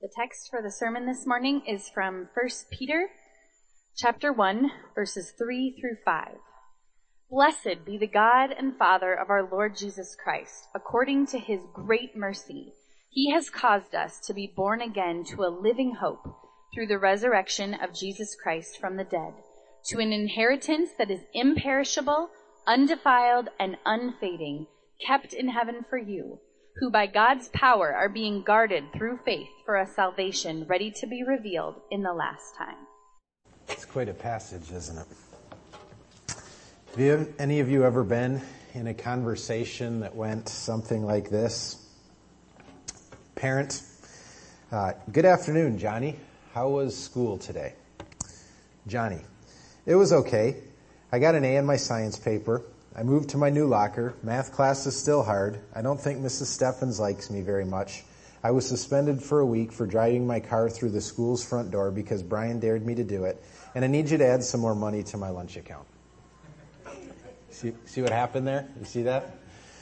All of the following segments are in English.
The text for the sermon this morning is from 1 Peter chapter 1, verses 3 through 5. Blessed be the God and Father of our Lord Jesus Christ. According to his great mercy, he has caused us to be born again to a living hope through the resurrection of Jesus Christ from the dead, to an inheritance that is imperishable, undefiled, and unfading, kept in heaven for you, who by God's power are being guarded through faith for a salvation ready to be revealed in the last time. It's quite a passage, isn't it? Have any of you ever been in a conversation that went something like this? Parent, good afternoon, Johnny. How was school today? Johnny, it was okay. I got an A in my science paper. I moved to my new locker. Math class is still hard. I don't think Mrs. Steffens likes me very much. I was suspended for a week for driving my car through the school's front door because Brian dared me to do it. And I need you to add some more money to my lunch account. See what happened there? You see that?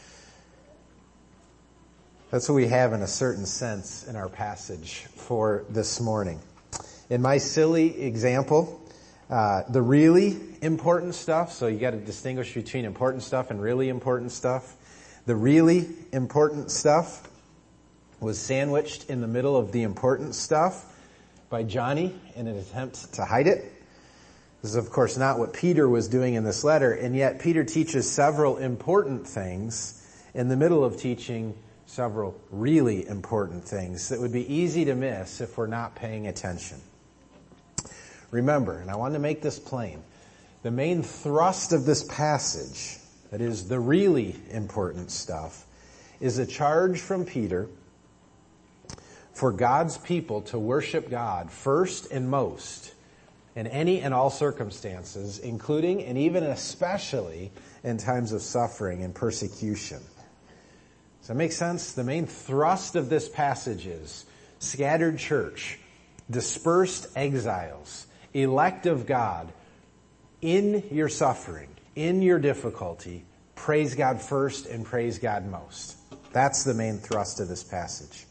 That's what we have in a certain sense in our passage for this morning. In my silly example, the really important stuff, so you got to distinguish between important stuff and really important stuff. The really important stuff was sandwiched in the middle of the important stuff by Johnny in an attempt to hide it. This is, of course, not what Peter was doing in this letter, and yet Peter teaches several important things in the middle of teaching several really important things that would be easy to miss if we're not paying attention. Remember, and I want to make this plain, the main thrust of this passage, that is the really important stuff, is a charge from Peter for God's people to worship God first and most in any and all circumstances, including and even especially in times of suffering and persecution. Does that make sense? The main thrust of this passage is scattered church, dispersed exiles, elect of God, in your suffering, in your difficulty, praise God first and praise God most. That's the main thrust of this passage.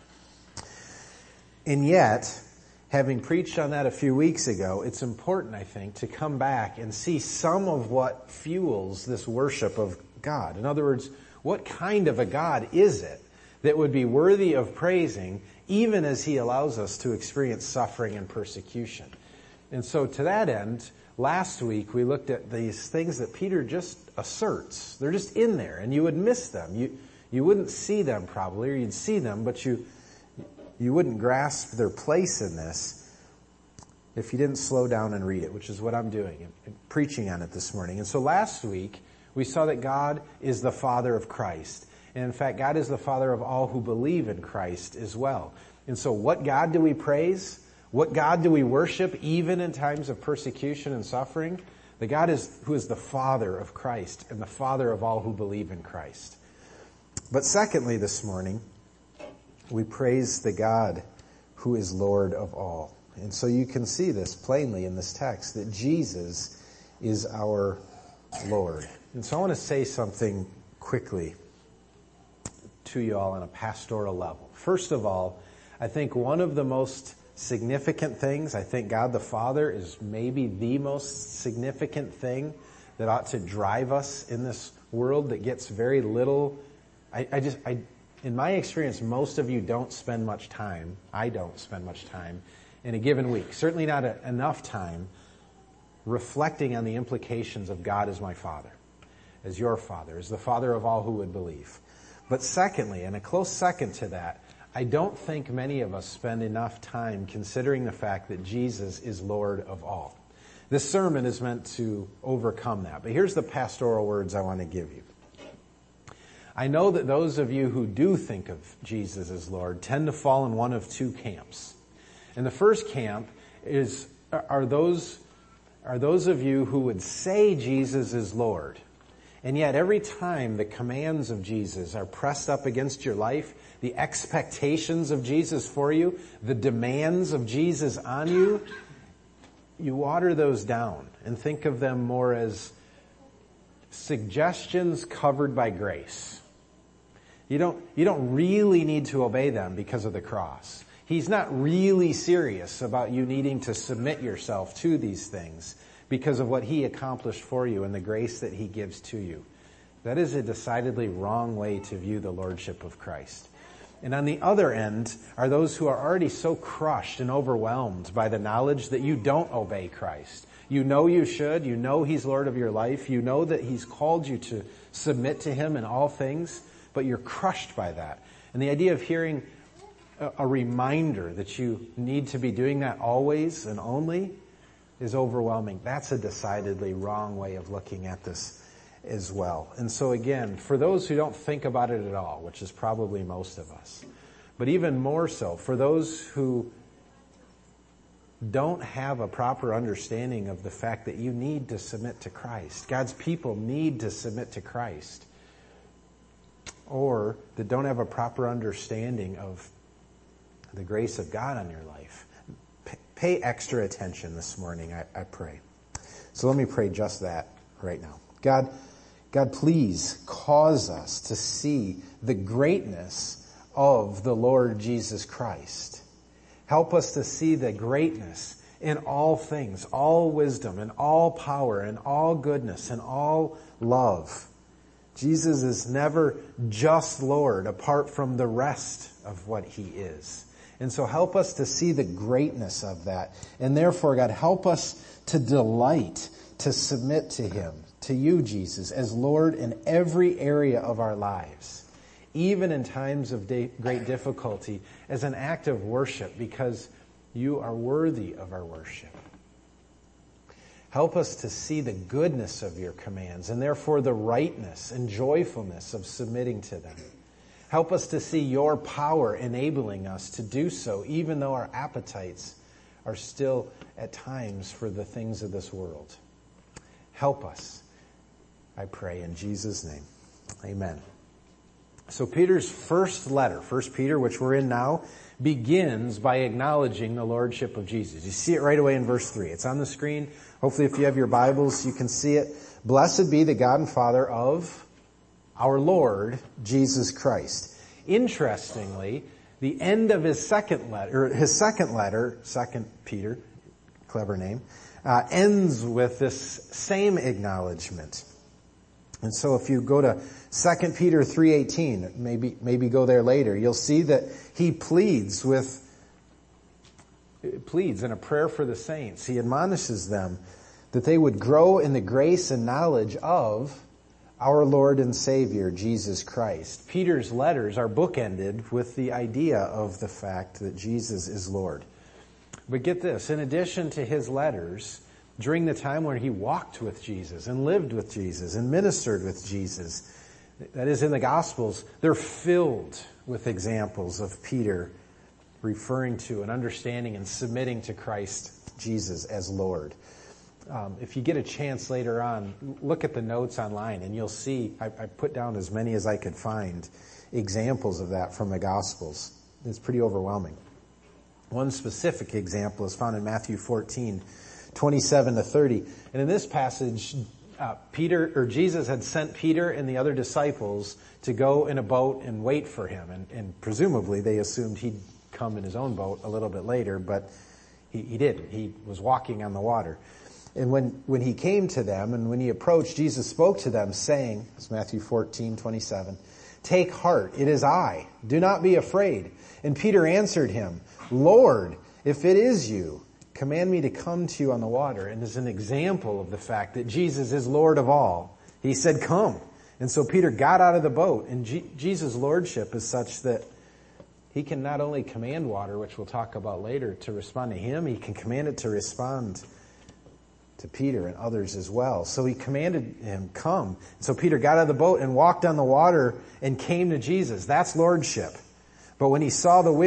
And yet, having preached on that a few weeks ago, it's important, I think, to come back and see some of what fuels this worship of God. In other words, what kind of a God is it that would be worthy of praising even as he allows us to experience suffering and persecution? And so to that end, last week we looked at these things that Peter just asserts. They're just in there, and you would miss them. You wouldn't see them probably, or you'd see them, but you wouldn't grasp their place in this if you didn't slow down and read it, which is what I'm doing and preaching on it this morning. And so last week we saw that God is the Father of Christ. And in fact, God is the Father of all who believe in Christ as well. And so what God do we praise? What God do we worship even in times of persecution and suffering? The God who is the Father of Christ and the Father of all who believe in Christ. But secondly this morning, we praise the God who is Lord of all. And so you can see this plainly in this text, that Jesus is our Lord. And so I want to say something quickly to you all on a pastoral level. First of all, I think one of the most significant things, I think God the Father is maybe the most significant thing that ought to drive us in this world that gets very little. In my experience, most of you don't spend much time, I don't spend much time in a given week, certainly not enough time reflecting on the implications of God as my Father, as your Father, as the Father of all who would believe. But secondly, and a close second to that, I don't think many of us spend enough time considering the fact that Jesus is Lord of all. This sermon is meant to overcome that. But here's the pastoral words I want to give you. I know that those of you who do think of Jesus as Lord tend to fall in one of two camps. And the first camp are those of you who would say Jesus is Lord. And yet every time the commands of Jesus are pressed up against your life, the expectations of Jesus for you, the demands of Jesus on you, you water those down and think of them more as suggestions covered by grace. You don't really need to obey them because of the cross. He's not really serious about you needing to submit yourself to these things because of what he accomplished for you and the grace that he gives to you. That is a decidedly wrong way to view the lordship of Christ. And on the other end are those who are already so crushed and overwhelmed by the knowledge that you don't obey Christ. You know you should. You know he's Lord of your life. You know that he's called you to submit to him in all things, but you're crushed by that. And the idea of hearing a reminder that you need to be doing that always and only is overwhelming. That's a decidedly wrong way of looking at this as well. And so again, for those who don't think about it at all, which is probably most of us, but even more so for those who don't have a proper understanding of the fact that you need to submit to Christ. God's people need to submit to Christ. Or that don't have a proper understanding of the grace of God on your life. Pay extra attention this morning, I pray. So let me pray just that right now. God, please cause us to see the greatness of the Lord Jesus Christ. Help us to see the greatness in all things, all wisdom and all power and all goodness and all love. Jesus is never just Lord apart from the rest of what he is. And so help us to see the greatness of that. And therefore, God, help us to delight, to submit to him, to you, Jesus, as Lord in every area of our lives, even in times of great difficulty, as an act of worship, because you are worthy of our worship. Help us to see the goodness of your commands, and therefore the rightness and joyfulness of submitting to them. Help us to see your power enabling us to do so, even though our appetites are still at times for the things of this world. Help us, I pray in Jesus' name. Amen. So Peter's first letter, 1 Peter, which we're in now, begins by acknowledging the lordship of Jesus. You see it right away in verse 3. It's on the screen. Hopefully if you have your Bibles, you can see it. Blessed be the God and Father of our Lord Jesus Christ. Interestingly, the end of his second letter, 2 Peter, clever name, ends with this same acknowledgement. And so if you go to 2 Peter 3:18, maybe go there later, you'll see that he pleads in a prayer for the saints. He admonishes them that they would grow in the grace and knowledge of our Lord and Savior, Jesus Christ. Peter's letters are bookended with the idea of the fact that Jesus is Lord. But get this, in addition to his letters, during the time where he walked with Jesus and lived with Jesus and ministered with Jesus, that is in the Gospels, they're filled with examples of Peter referring to and understanding and submitting to Christ Jesus as Lord. If you get a chance later on, look at the notes online and you'll see, I put down as many as I could find examples of that from the Gospels. It's pretty overwhelming. One specific example is found in Matthew 14:27-30. And in this passage, Jesus had sent Peter and the other disciples to go in a boat and wait for him. And presumably they assumed he'd come in his own boat a little bit later, but he didn't. He was walking on the water. And when he came to them and when he approached, Jesus spoke to them saying, it's Matthew 14:27, "Take heart, it is I. Do not be afraid." And Peter answered him, "Lord, if it is you, command me to come to you on the water." And as an example of the fact that Jesus is Lord of all, he said, "Come." And so Peter got out of the boat, and Jesus' lordship is such that he can not only command water, which we'll talk about later, to respond to him, he can command it to respond to Peter and others as well. So he commanded him, "Come." So Peter got out of the boat and walked on the water and came to Jesus. That's lordship. But when Peter saw the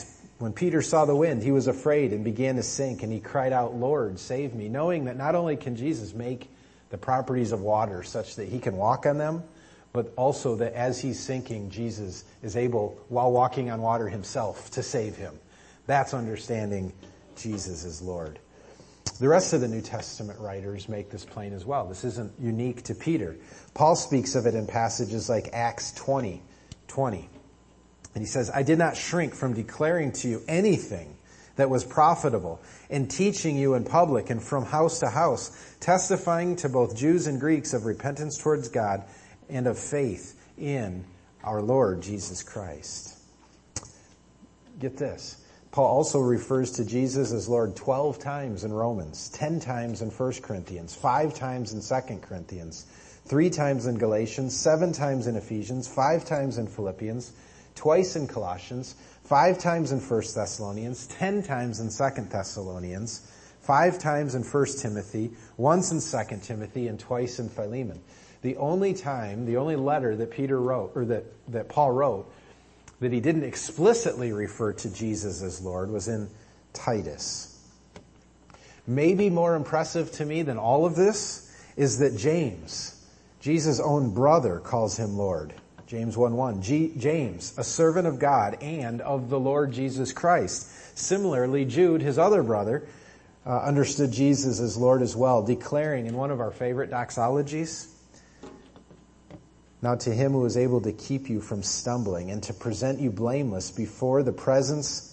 wind, he was afraid and began to sink, and he cried out, "Lord, save me," knowing that not only can Jesus make the properties of water such that he can walk on them, but also that as he's sinking, Jesus is able, while walking on water himself, to save him. That's understanding Jesus as Lord. The rest of the New Testament writers make this plain as well. This isn't unique to Peter. Paul speaks of it in passages like Acts 20:20. And he says, I did not shrink from declaring to you anything that was profitable, and teaching you in public and from house to house, testifying to both Jews and Greeks of repentance towards God and of faith in our Lord Jesus Christ. Get this. Paul also refers to Jesus as Lord 12 times in Romans, 10 times in 1 Corinthians, 5 times in 2 Corinthians, 3 times in Galatians, 7 times in Ephesians, 5 times in Philippians, twice in Colossians, 5 times in 1 Thessalonians, 10 times in 2 Thessalonians, 5 times in 1 Timothy, once in 2 Timothy, and twice in Philemon. The only letter that Peter wrote, or that Paul wrote, that he didn't explicitly refer to Jesus as Lord was in Titus. Maybe more impressive to me than all of this is that James, Jesus' own brother, calls him Lord. James 1:1. James, a servant of God and of the Lord Jesus Christ. Similarly, Jude, his other brother, understood Jesus as Lord as well, declaring in one of our favorite doxologies, now to him who is able to keep you from stumbling and to present you blameless before the presence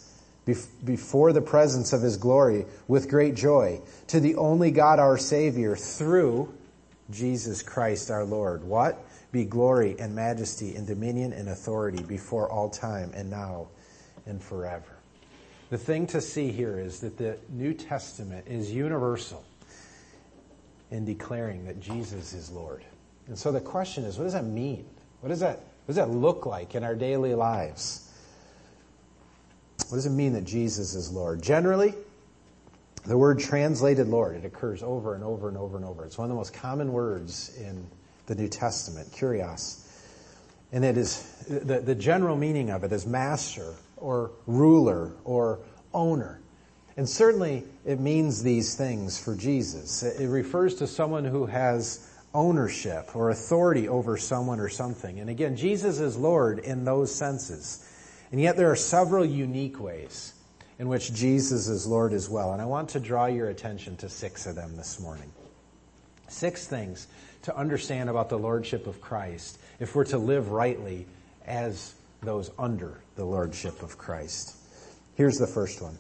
of his glory with great joy, to the only God our Savior through Jesus Christ our Lord. What? Be glory and majesty and dominion and authority before all time and now and forever. The thing to see here is that the New Testament is universal in declaring that Jesus is Lord. And so the question is, what does that mean? What does that look like in our daily lives? What does it mean that Jesus is Lord? Generally, the word translated Lord, it occurs over and over and over and over. It's one of the most common words in the New Testament, kurios. And it is, the general meaning of it is master or ruler or owner. And certainly it means these things for Jesus. It refers to someone who has ownership or authority over someone or something. And again, Jesus is Lord in those senses. And yet there are several unique ways in which Jesus is Lord as well. And I want to draw your attention to 6 of them this morning. 6 things to understand about the lordship of Christ if we're to live rightly as those under the lordship of Christ. Here's the first one.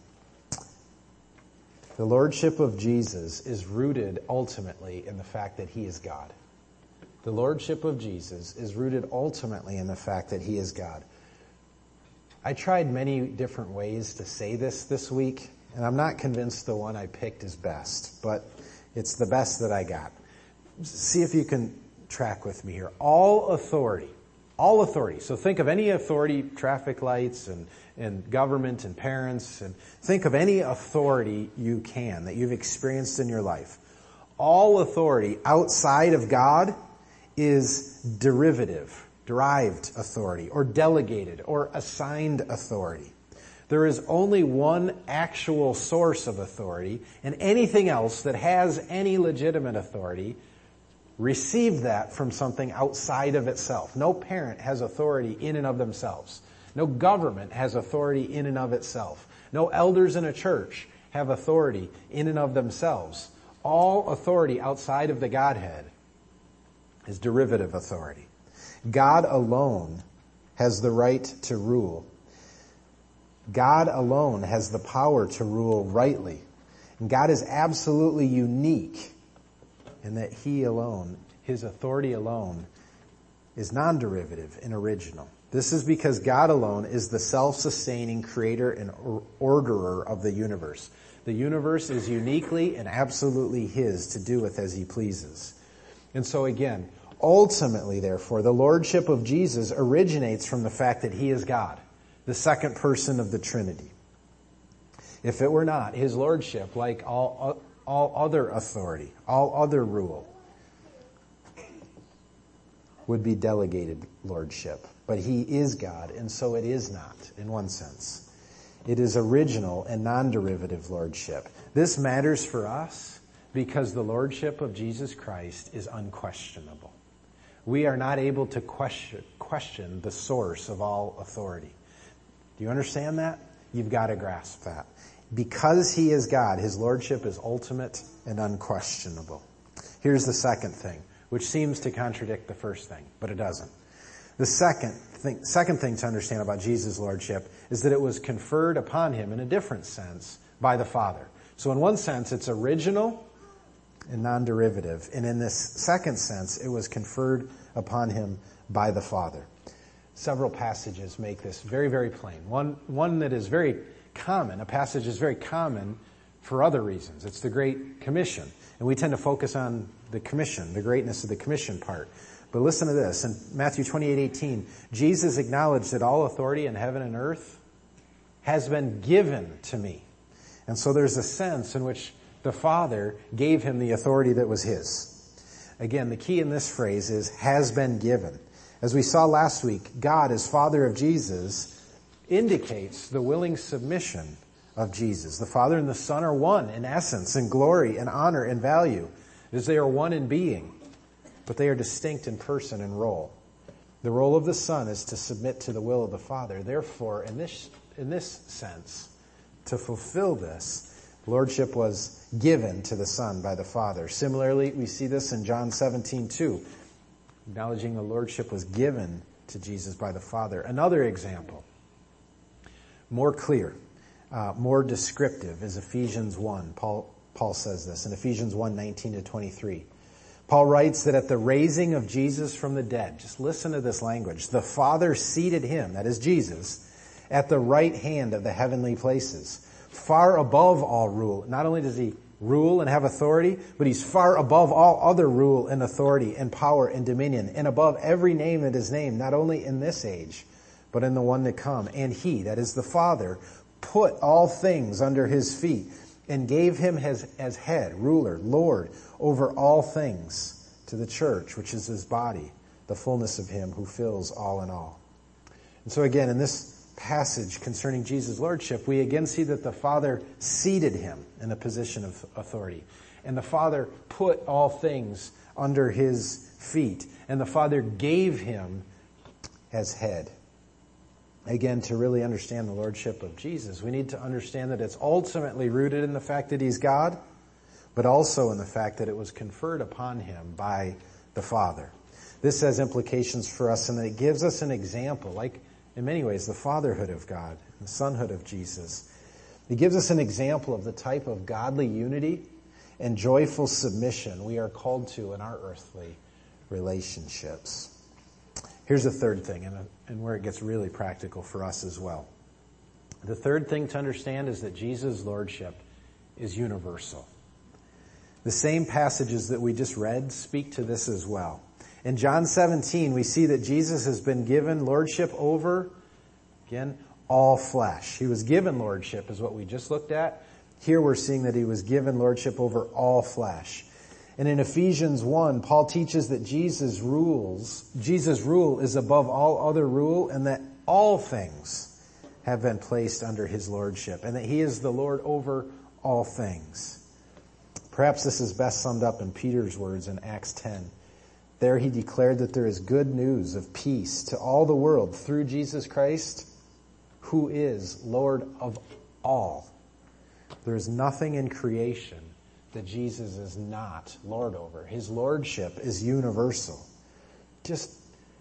The lordship of Jesus is rooted ultimately in the fact that he is God. The lordship of Jesus is rooted ultimately in the fact that he is God. I tried many different ways to say this week, and I'm not convinced the one I picked is best, but it's the best that I got. See if you can track with me here. All authority. So think of any authority, traffic lights and government and parents, and think of any authority you can that you've experienced in your life. All authority outside of God is derived authority, or delegated, or assigned authority. There is only one actual source of authority, and anything else that has any legitimate authority received that from something outside of itself. No parent has authority in and of themselves. No government has authority in and of itself. No elders in a church have authority in and of themselves. All authority outside of the Godhead is derivative authority. God alone has the right to rule. God alone has the power to rule rightly. And God is absolutely unique in that he alone, his authority alone, is non-derivative and original. This is because God alone is the self-sustaining creator and orderer of the universe. The universe is uniquely and absolutely his to do with as he pleases. And so again, ultimately, therefore, the lordship of Jesus originates from the fact that he is God, the second person of the Trinity. If it were not, his lordship, like all other authority, all other rule, would be delegated lordship. But he is God, and so it is not, in one sense. It is original and non-derivative lordship. This matters for us because the lordship of Jesus Christ is unquestionable. We are not able to question the source of all authority. Do you understand that? You've got to grasp that. Because he is God, his lordship is ultimate and unquestionable. Here's the second thing, which seems to contradict the first thing, but it doesn't. The second thing to understand about Jesus' lordship is that it was conferred upon him in a different sense by the Father. So in one sense, it's original and non-derivative. And in this second sense, it was conferred upon him by the Father. Several passages make this very, very plain. One that is very common, a passage is very common for other reasons. It's the Great Commission. And we tend to focus on the commission, the greatness of the commission part. But listen to this. In Matthew 28:18, Jesus acknowledged that all authority in heaven and earth has been given to me. And so there's a sense in which the Father gave him the authority that was his. Again, the key in this phrase is has been given. As we saw last week, God, as Father of Jesus, indicates the willing submission of Jesus. The Father and the Son are one in essence, in glory, and honor, and value, as they are one in being, but they are distinct in person and role. The role of the Son is to submit to the will of the Father. Therefore, in this sense, to fulfill this, lordship was given to the Son by the Father. Similarly, we see this in John 17:2, acknowledging the lordship was given to Jesus by the Father. Another example, more clear, more descriptive, is Ephesians 1. Paul says this in Ephesians 1:19-23. Paul writes that at the raising of Jesus from the dead, just listen to this language, the Father seated him, that is Jesus, at the right hand of the heavenly places, far above all rule. Not only does he rule and have authority, but he's far above all other rule and authority and power and dominion, and above every name that is named, not only in this age, but in the one to come. And he, that is the Father, put all things under his feet and gave him as head, ruler, Lord, over all things to the church, which is his body, the fullness of him who fills all in all. And so again, in this passage concerning Jesus' lordship, we again see that the Father seated him in a position of authority. And the Father put all things under his feet. And the Father gave him as head. Again, to really understand the lordship of Jesus, we need to understand that it's ultimately rooted in the fact that he's God, but also in the fact that it was conferred upon him by the Father. This has implications for us, and it gives us an example, like in many ways the fatherhood of God, the sonhood of Jesus. It gives us an example of the type of godly unity and joyful submission we are called to in our earthly relationships. Here's the third thing, and where it gets really practical for us as well. The third thing to understand is that Jesus' lordship is universal. The same passages that we just read speak to this as well. In John 17, we see that Jesus has been given lordship over, again, all flesh. He was given lordship, is what we just looked at. Here we're seeing that he was given lordship over all flesh. And in Ephesians 1, Paul teaches that Jesus' rule is above all other rule, and that all things have been placed under his lordship, and that he is the Lord over all things. Perhaps this is best summed up in Peter's words in Acts 10. There he declared that there is good news of peace to all the world through Jesus Christ, who is Lord of all. There is nothing in creation that Jesus is not Lord over. His lordship is universal. Just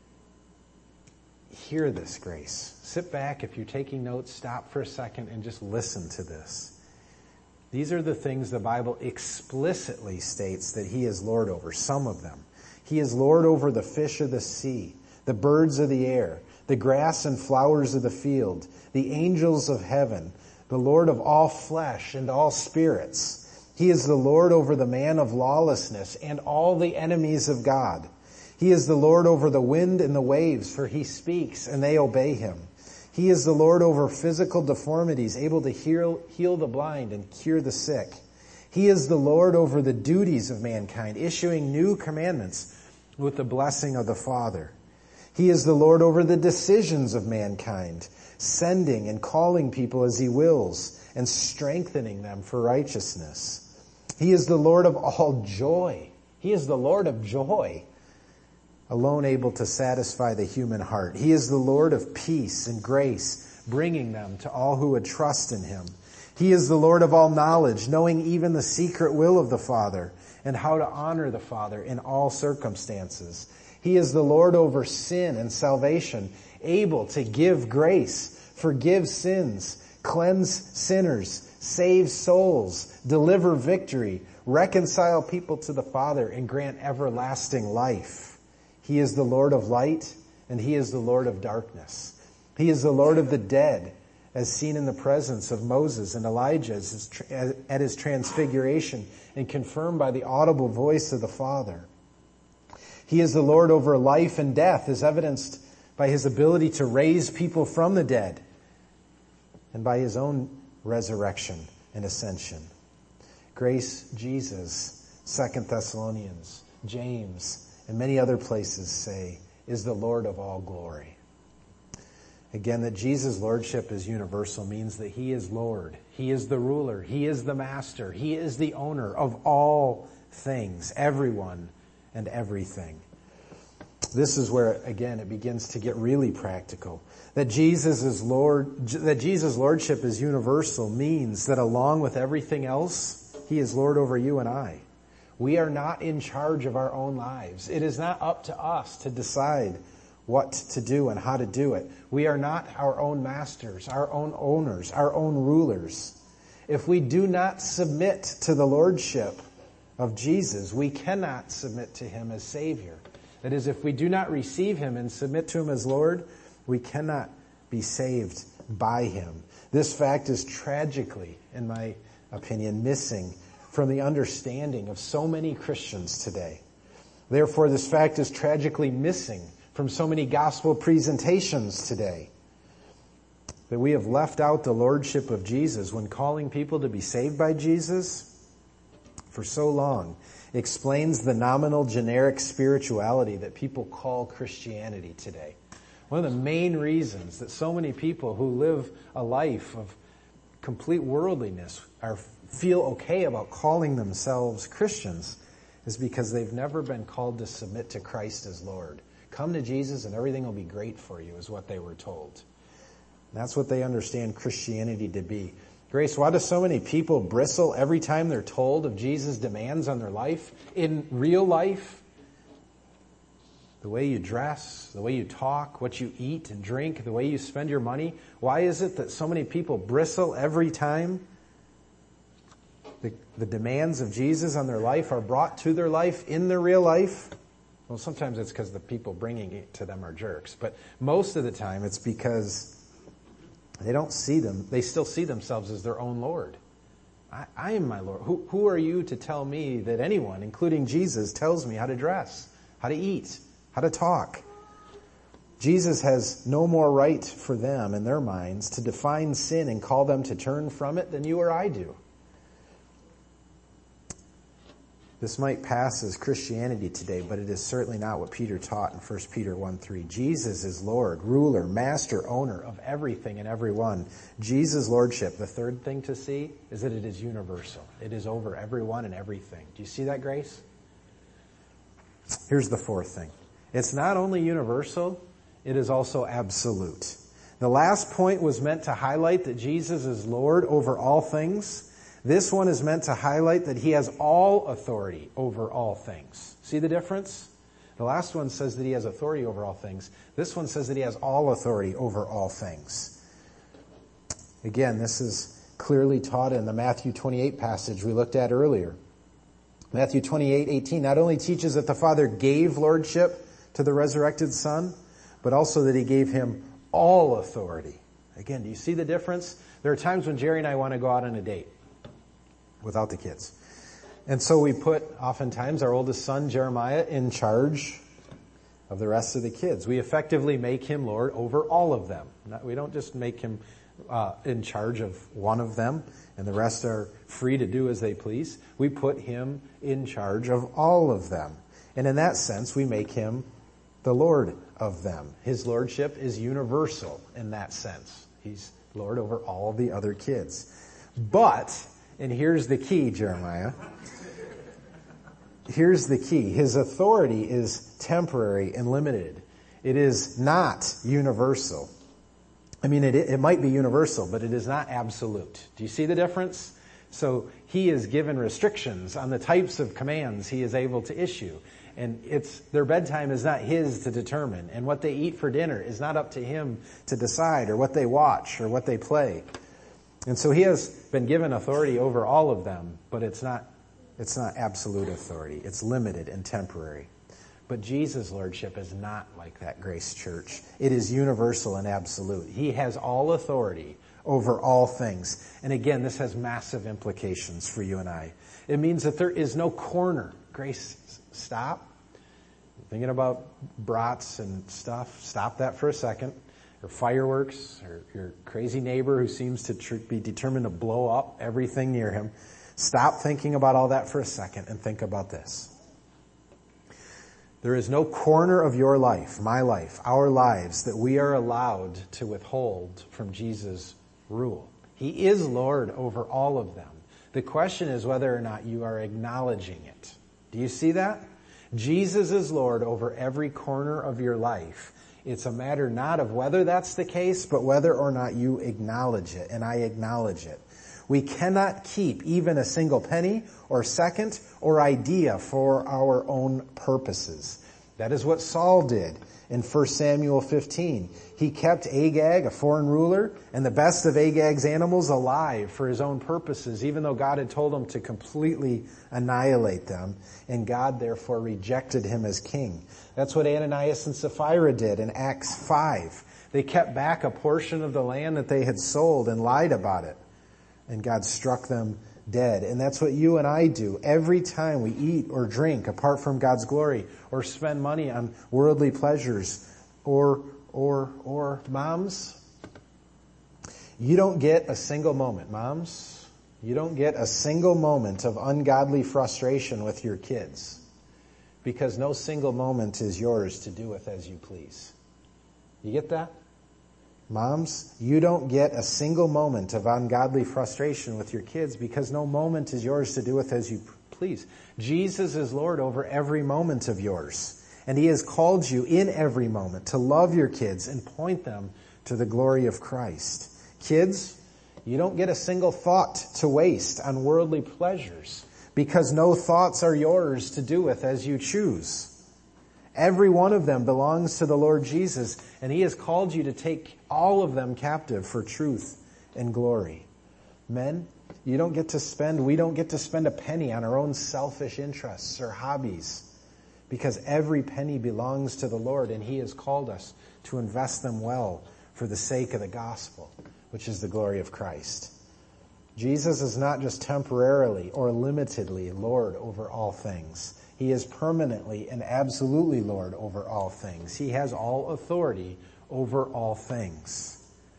hear this grace. Sit back. If you're taking notes, stop for a second and just listen to this. These are the things the Bible explicitly states that he is Lord over, some of them. He is Lord over the fish of the sea, the birds of the air, the grass and flowers of the field, the angels of heaven, the Lord of all flesh and all spirits. He is the Lord over the man of lawlessness and all the enemies of God. He is the Lord over the wind and the waves, for he speaks and they obey him. He is the Lord over physical deformities, able to heal the blind and cure the sick. He is the Lord over the duties of mankind, issuing new commandments with the blessing of the Father. He is the Lord over the decisions of mankind, sending and calling people as he wills and strengthening them for righteousness. He is the Lord of all joy. He is the Lord of joy, alone able to satisfy the human heart. He is the Lord of peace and grace, bringing them to all who would trust in him. He is the Lord of all knowledge, knowing even the secret will of the Father and how to honor the Father in all circumstances. He is the Lord over sin and salvation, able to give grace, forgive sins, cleanse sinners, save souls, deliver victory, reconcile people to the Father, and grant everlasting life. He is the Lord of light, and He is the Lord of darkness. He is the Lord of the dead, as seen in the presence of Moses and Elijah at his transfiguration, and confirmed by the audible voice of the Father. He is the Lord over life and death, as evidenced by His ability to raise people from the dead, and by His own resurrection and ascension. Grace, Jesus, 2 Thessalonians, James, and many other places say, is the Lord of all glory. Again, that Jesus' lordship is universal means that He is Lord. He is the ruler. He is the master. He is the owner of all things, everyone and everything. This is where, again, it begins to get really practical. That Jesus' lordship is universal means that along with everything else, He is Lord over you and I. We are not in charge of our own lives. It is not up to us to decide what to do and how to do it. We are not our own masters, our own owners, our own rulers. If we do not submit to the lordship of Jesus, we cannot submit to Him as Savior. That is, if we do not receive Him and submit to Him as Lord, we cannot be saved by Him. This fact is tragically, in my opinion, missing from the understanding of so many Christians today. Therefore, this fact is tragically missing from so many gospel presentations today. That we have left out the lordship of Jesus when calling people to be saved by Jesus for so long explains the nominal generic spirituality that people call Christianity today. One of the main reasons that so many people who live a life of complete worldliness feel okay about calling themselves Christians is because they've never been called to submit to Christ as Lord. Come to Jesus and everything will be great for you, is what they were told. That's what they understand Christianity to be. Grace, why do so many people bristle every time they're told of Jesus' demands on their life? In real life, the way you dress, the way you talk, what you eat and drink, the way you spend your money. Why is it that so many people bristle every time the demands of Jesus on their life are brought to their life in their real life? Well, sometimes it's because the people bringing it to them are jerks, but most of the time it's because they don't see them. They still see themselves as their own Lord. I am my Lord. Who are you to tell me that anyone, including Jesus, tells me how to dress, how to eat, how to talk? Jesus has no more right for them in their minds to define sin and call them to turn from it than you or I do. This might pass as Christianity today, but it is certainly not what Peter taught in 1 Peter 1:3. Jesus is Lord, ruler, master, owner of everything and everyone. Jesus' lordship, the third thing to see, is that it is universal. It is over everyone and everything. Do you see that, Grace? Here's the fourth thing. It's not only universal, it is also absolute. The last point was meant to highlight that Jesus is Lord over all things. This one is meant to highlight that He has all authority over all things. See the difference? The last one says that He has authority over all things. This one says that He has all authority over all things. Again, this is clearly taught in the Matthew 28 passage we looked at earlier. Matthew 28:18 not only teaches that the Father gave lordship to the resurrected Son, but also that He gave Him all authority. Again, do you see the difference? There are times when Jerry and I want to go out on a date without the kids. And so we put, oftentimes, our oldest son, Jeremiah, in charge of the rest of the kids. We effectively make him Lord over all of them. We don't just make him in charge of one of them and the rest are free to do as they please. We put him in charge of all of them. And in that sense, we make him the Lord of them. His lordship is universal in that sense. He's Lord over all the other kids. But, and here's the key, Jeremiah. Here's the key. His authority is temporary and limited. It is not universal. I mean, it might be universal, but it is not absolute. Do you see the difference? So he is given restrictions on the types of commands he is able to issue. and their bedtime is not his to determine, and what they eat for dinner is not up to him to decide, or what they watch, or what they play. And so he has been given authority over all of them, but it's not absolute authority. It's limited and temporary. But Jesus' lordship is not like that, Grace Church. It is universal and absolute. He has all authority over all things. And again, this has massive implications for you and I. It means that there is no corner. Grace, stop. Thinking about brats and stuff, stop that for a second. Or fireworks, or your crazy neighbor who seems to be determined to blow up everything near him. Stop thinking about all that for a second and think about this. There is no corner of your life, my life, our lives, that we are allowed to withhold from Jesus' rule. He is Lord over all of them. The question is whether or not you are acknowledging it. Do you see that? Jesus is Lord over every corner of your life. It's a matter not of whether that's the case, but whether or not you acknowledge it, and I acknowledge it. We cannot keep even a single penny or second or idea for our own purposes. That is what Saul did in 1 Samuel 15. He kept Agag, a foreign ruler, and the best of Agag's animals alive for his own purposes, even though God had told him to completely annihilate them, and God therefore rejected him as king. That's what Ananias and Sapphira did in Acts 5. They kept back a portion of the land that they had sold and lied about it. And God struck them dead. And that's what you and I do every time we eat or drink apart from God's glory, or spend money on worldly pleasures, or moms, you don't get a single moment. Moms, you don't get a single moment of ungodly frustration with your kids, because no single moment is yours to do with as you please. You get that? Moms, you don't get a single moment of ungodly frustration with your kids, because no moment is yours to do with as you please. Jesus is Lord over every moment of yours. And He has called you in every moment to love your kids and point them to the glory of Christ. Kids, you don't get a single thought to waste on worldly pleasures, because no thoughts are yours to do with as you choose. Every one of them belongs to the Lord Jesus, and He has called you to take all of them captive for truth and glory. Men, we don't get to spend a penny on our own selfish interests or hobbies, because every penny belongs to the Lord, and He has called us to invest them well for the sake of the gospel, which is the glory of Christ. Jesus is not just temporarily or limitedly Lord over all things. He is permanently and absolutely Lord over all things. He has all authority over all things.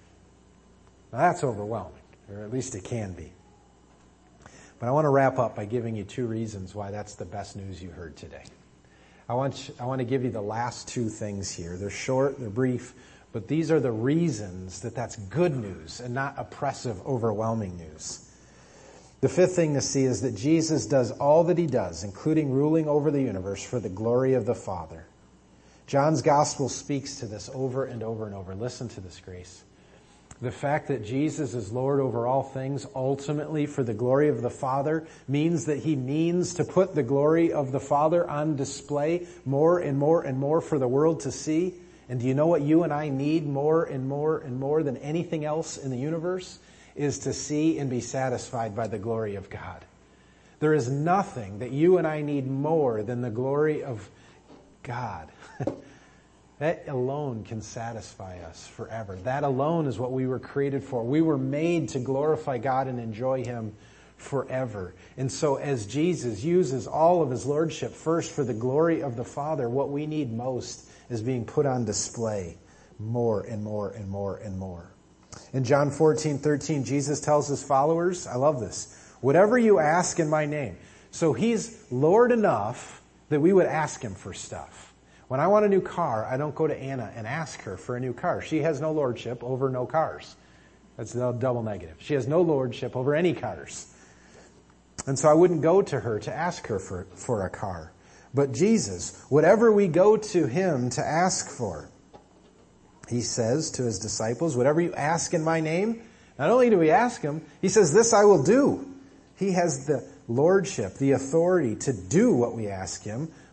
Now that's overwhelming, or at least it can be. But I want to wrap up by giving you two reasons why that's the best news you heard today. I want to give you the last two things here. They're short, they're brief, but these are the reasons that that's good news and not oppressive, overwhelming news. The fifth thing to see is that Jesus does all that He does, including ruling over the universe, for the glory of the Father. John's gospel speaks to this over and over and over. Listen to this, Grace. The fact that Jesus is Lord over all things, ultimately for the glory of the Father, means that He means to put the glory of the Father on display more and more and more for the world to see. And do you know what you and I need more and more and more than anything else in the universe? Is to see and be satisfied by the glory of God. There is nothing that you and I need more than the glory of God. That alone can satisfy us forever. That alone is what we were created for. We were made to glorify God and enjoy Him forever. And so as Jesus uses all of His lordship first for the glory of the Father, what we need most is being put on display more and more and more and more. In John 14:13, Jesus tells His followers, I love this, whatever you ask in my name. So He's Lord enough that we would ask Him for stuff. When I want a new car, I don't go to Anna and ask her for a new car. She has no lordship over no cars. That's a double negative. She has no lordship over any cars. And so I wouldn't go to her to ask her for a car. But Jesus, whatever we go to Him to ask for, He says to His disciples, whatever you ask in my name, not only do we ask Him, He says, this I will do. He has the lordship, the authority to do what we ask Him,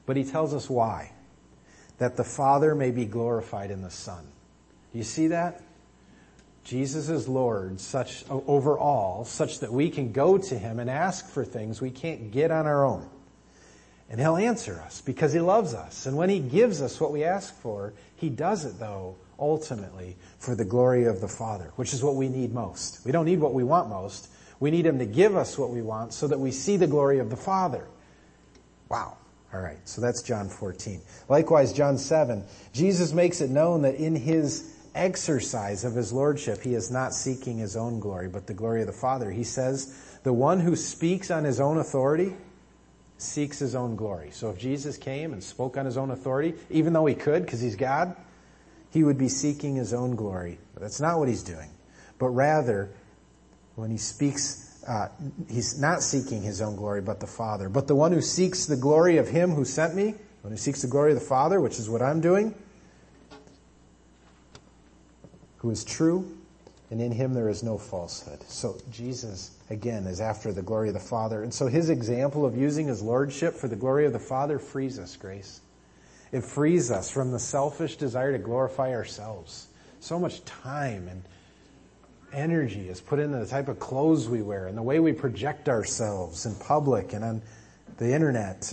But he tells us why. That the Father may be glorified in the Son. Do you see that? Jesus is Lord over all, such that we can go to him and ask for things we can't get on our own. And he'll answer us because he loves us. And when he gives us what we ask for, he does it, though, ultimately for the glory of the Father, which is what we need most. We don't need what we want most. We need him to give us what we want so that we see the glory of the Father. Wow. All right, so that's John 14. Likewise, John 7, Jesus makes it known that in his exercise of his lordship, he is not seeking his own glory, but the glory of the Father. He says, the one who speaks on his own authority seeks his own glory. So if Jesus came and spoke on his own authority, even though he could, because he's God, he would be seeking his own glory. But that's not what he's doing. But rather, when he speaks, he's not seeking his own glory, but the Father. But the one who seeks the glory of him who sent me, one who seeks the glory of the Father, which is what I'm doing, who is true, and in him there is no falsehood. So Jesus, again, is after the glory of the Father. And so his example of using his lordship for the glory of the Father frees us, Grace. It frees us from the selfish desire to glorify ourselves. So much time and energy is put into the type of clothes we wear and the way we project ourselves in public and on the internet.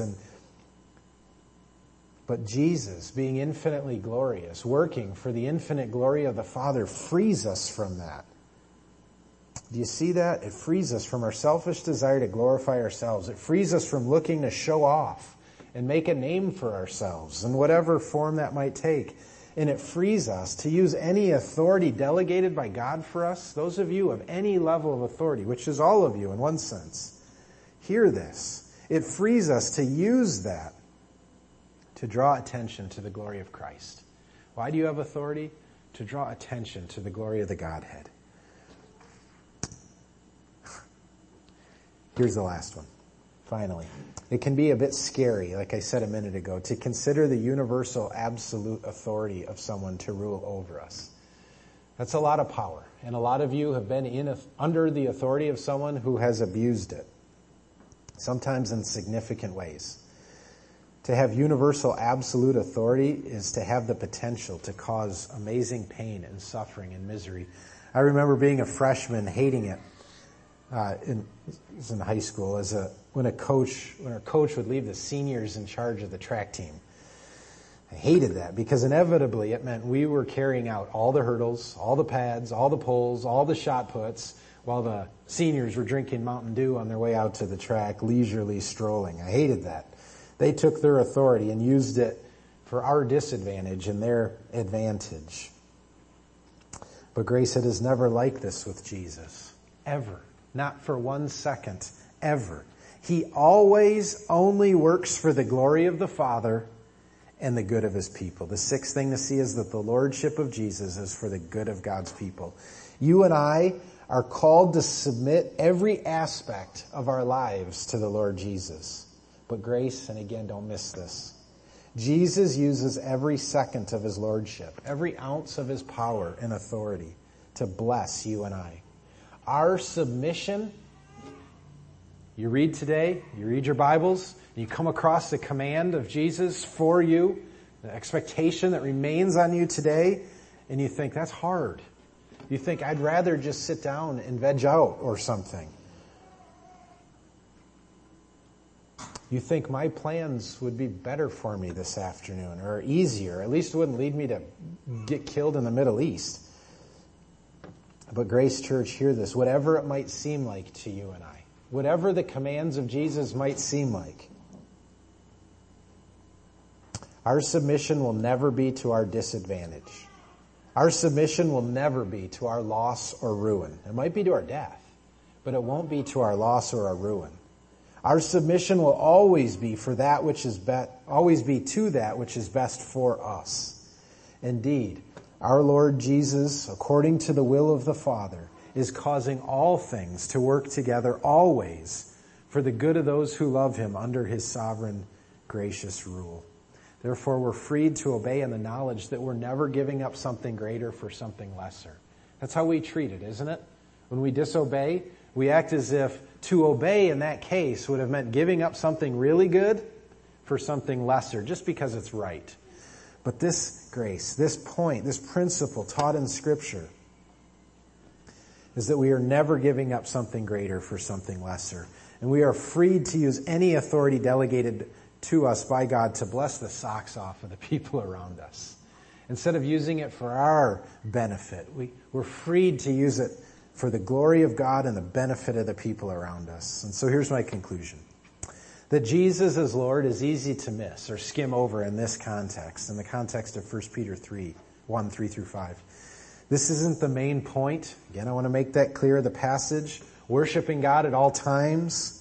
But Jesus, being infinitely glorious, working for the infinite glory of the Father, frees us from that. Do you see that? It frees us from our selfish desire to glorify ourselves. It frees us from looking to show off and make a name for ourselves in whatever form that might take. And it frees us to use any authority delegated by God for us. Those of you of any level of authority, which is all of you in one sense, hear this. It frees us to use that to draw attention to the glory of Christ. Why do you have authority? To draw attention to the glory of the Godhead. Here's the last one. Finally, it can be a bit scary, like I said a minute ago, to consider the universal absolute authority of someone to rule over us. That's a lot of power, and a lot of you have been under the authority of someone who has abused it, sometimes in significant ways. To have universal absolute authority is to have the potential to cause amazing pain and suffering and misery. I remember being a freshman, hating it. It was in high school when our coach would leave the seniors in charge of the track team. I hated that because inevitably it meant we were carrying out all the hurdles, all the pads, all the poles, all the shot puts, while the seniors were drinking Mountain Dew on their way out to the track, leisurely strolling. I hated that. They took their authority and used it for our disadvantage and their advantage. But Grace, it is never like this with Jesus. Ever. Not for 1 second. Ever. He always only works for the glory of the Father and the good of his people. The sixth thing to see is that the lordship of Jesus is for the good of God's people. You and I are called to submit every aspect of our lives to the Lord Jesus. But Grace, and again, don't miss this, Jesus uses every second of his lordship, every ounce of his power and authority to bless you and I. Our submission, you read today, you read your Bibles, and you come across the command of Jesus for you, the expectation that remains on you today, and you think, that's hard. You think, I'd rather just sit down and veg out or something. You think my plans would be better for me this afternoon, or easier. At least it wouldn't lead me to get killed in the Middle East. But Grace Church, hear this. Whatever it might seem like to you and I, whatever the commands of Jesus might seem like, our submission will never be to our disadvantage. Our submission will never be to our loss or ruin. It might be to our death, but it won't be to our loss or our ruin. Our submission will always be for that which is always be to that which is best for us. Indeed, our Lord Jesus, according to the will of the Father, is causing all things to work together always for the good of those who love him under his sovereign, gracious rule. Therefore, we're freed to obey in the knowledge that we're never giving up something greater for something lesser. That's how we treat it, isn't it? When we disobey, we act as if to obey in that case would have meant giving up something really good for something lesser just because it's right. But this grace, this point, this principle taught in Scripture is that we are never giving up something greater for something lesser. And we are freed to use any authority delegated to us by God to bless the socks off of the people around us. Instead of using it for our benefit, we're freed to use it for the glory of God and the benefit of the people around us. And so here's my conclusion. That Jesus as Lord is easy to miss or skim over in this context, in the context of 1 Peter 3:1-3-5. This isn't the main point. Again, I want to make that clear. The passage, worshiping God at all times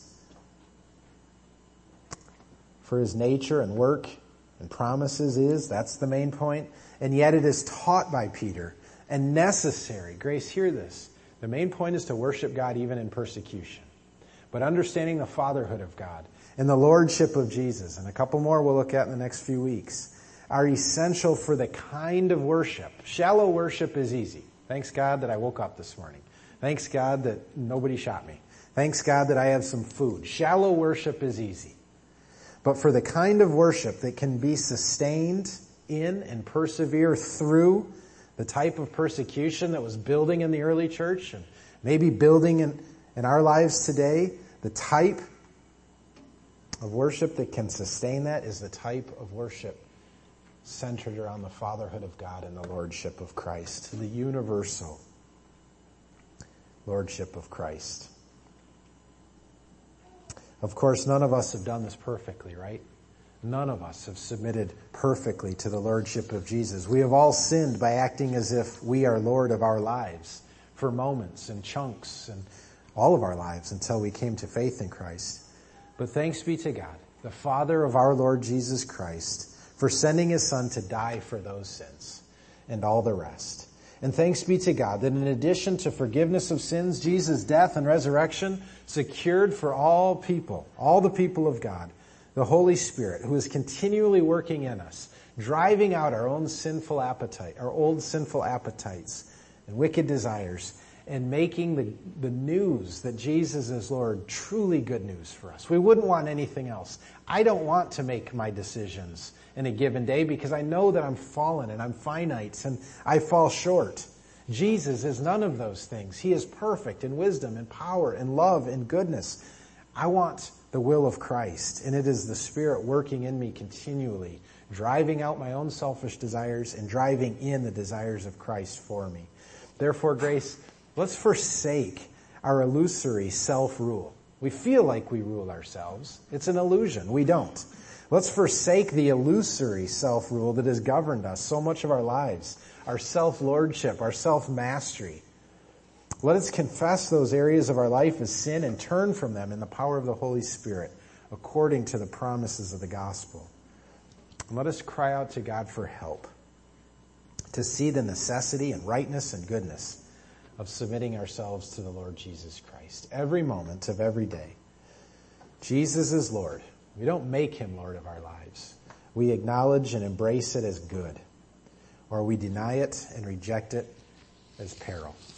for His nature and work and promises that's the main point. And yet it is taught by Peter and necessary. Grace, hear this. The main point is to worship God even in persecution. But understanding the fatherhood of God and the lordship of Jesus, and a couple more we'll look at in the next few weeks, are essential for the kind of worship. Shallow worship is easy. Thanks God that I woke up this morning. Thanks God that nobody shot me. Thanks God that I have some food. Shallow worship is easy. But for the kind of worship that can be sustained in and persevere through the type of persecution that was building in the early church and maybe building in our lives today, the type of worship that can sustain that is the type of worship centered around the fatherhood of God and the lordship of Christ, the universal lordship of Christ. Of course, none of us have done this perfectly, right? None of us have submitted perfectly to the lordship of Jesus. We have all sinned by acting as if we are Lord of our lives for moments and chunks and all of our lives until we came to faith in Christ. But thanks be to God, the Father of our Lord Jesus Christ, for sending His Son to die for those sins and all the rest. And thanks be to God that in addition to forgiveness of sins, Jesus' death and resurrection secured for all people, all the people of God, the Holy Spirit, who is continually working in us, driving out our own sinful appetite, our old sinful appetites and wicked desires, and making the news that Jesus is Lord truly good news for us. We wouldn't want anything else. I don't want to make my decisions in a given day because I know that I'm fallen and I'm finite and I fall short. Jesus is none of those things. He is perfect in wisdom and power and love and goodness. I want the will of Christ, and it is the Spirit working in me continually, driving out my own selfish desires and driving in the desires of Christ for me. Therefore, Grace, let's forsake our illusory self-rule. We feel like we rule ourselves. It's an illusion. We don't. Let's forsake the illusory self-rule that has governed us so much of our lives, our self-lordship, our self-mastery. Let us confess those areas of our life as sin and turn from them in the power of the Holy Spirit, according to the promises of the gospel. And let us cry out to God for help to see the necessity and rightness and goodness of submitting ourselves to the Lord Jesus Christ every moment of every day. Jesus is Lord. We don't make Him Lord of our lives. We acknowledge and embrace it as good, or we deny it and reject it as peril.